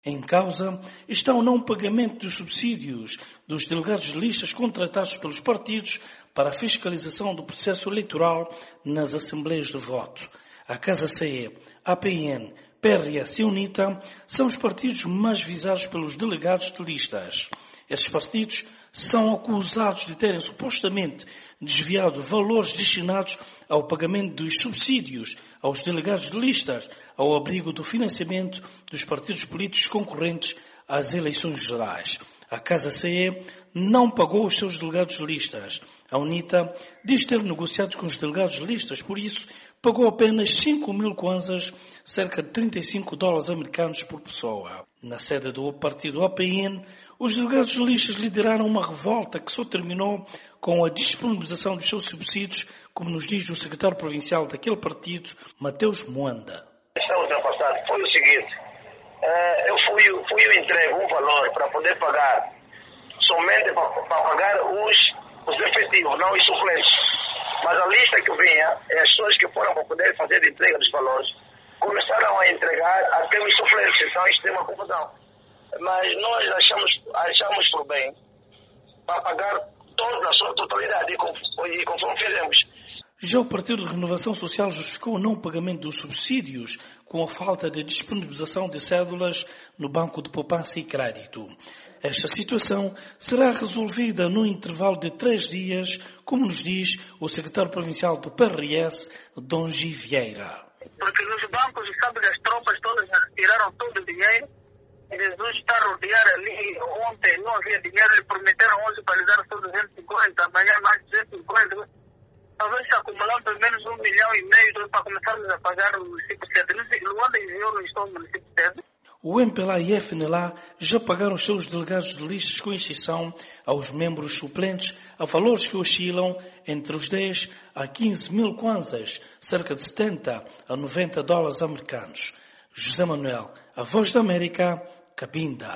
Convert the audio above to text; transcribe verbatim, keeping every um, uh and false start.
Em causa está o não pagamento dos subsídios dos delegados de listas contratados pelos partidos para a fiscalização do processo eleitoral nas assembleias de voto. A Casa C E, A P N, P R S e UNITA são os partidos mais visados pelos delegados de listas. Estes partidos são acusados de terem supostamente desviado valores destinados ao pagamento dos subsídios aos delegados de listas, ao abrigo do financiamento dos partidos políticos concorrentes às eleições gerais. A Casa C E não pagou os seus delegados de listas. A UNITA diz ter negociado com os delegados de listas, por isso pagou apenas cinco mil kwanzas, cerca de trinta e cinco dólares americanos por pessoa. Na sede do partido A P N, os delegados de listas lideraram uma revolta que só terminou com a disponibilização dos seus subsídios, como nos diz o secretário provincial daquele partido, Mateus Moanda. A questão ultrapassada foi o seguinte, eu fui, fui entregue um valor para poder pagar, somente para, para pagar os, os efetivos, não os suplentes. Mas a lista que vinha, as pessoas que foram para poder fazer a entrega dos valores, começaram a entregar até os suplentes, então isto tem uma confusão. Mas nós achamos, achamos por bem para pagar toda na sua totalidade e conforme fizemos. Já o Partido de Renovação Social justificou o não pagamento dos subsídios com a falta de disponibilização de cédulas no Banco de Poupança e Crédito. Esta situação será resolvida no intervalo de três dias, como nos diz o secretário provincial do P R S, Dom G. Vieira. Porque nos bancos, sabe, as tropas todas tiraram todo o dinheiro. Jesus está a rodear ali. Ontem não havia dinheiro, lhe prometeram hoje para lhe dar só duzentos e cinquenta, amanhã mais duzentos e cinquenta. Talvez se acumular pelo menos um milhão e meio para começarmos a pagar o município sede. Luanda enviou no estado do município sede. O M P L A e F N L A já pagaram os seus delegados de listas com exceção aos membros suplentes a valores que oscilam entre os dez a quinze mil kwanzas, cerca de setenta a noventa dólares americanos. José Manuel, a Voz da América, Cabinda.